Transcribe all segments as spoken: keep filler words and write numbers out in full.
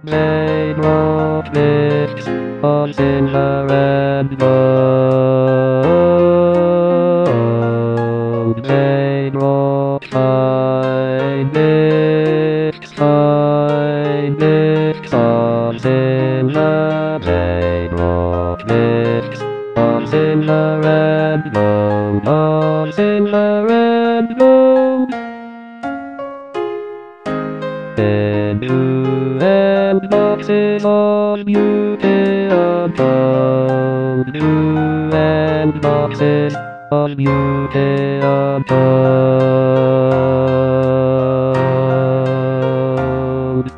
They rock mix on silver and gold. They rock fine mix, fine mix on silver. They rock mix on silver and gold, on silver and gold. New and boxes on beauty untold. New and boxes on beauty untold.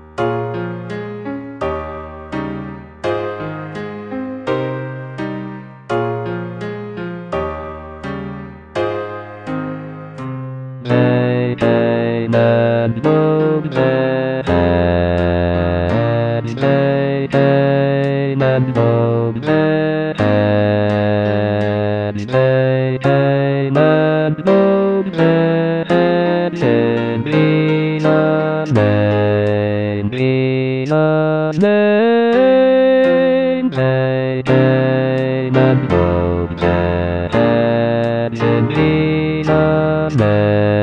They came and moved their heads. They came and moved their heads. They came and moved their heads in Jesus' name, Jesus' name. They came and moved their heads in Jesus' name.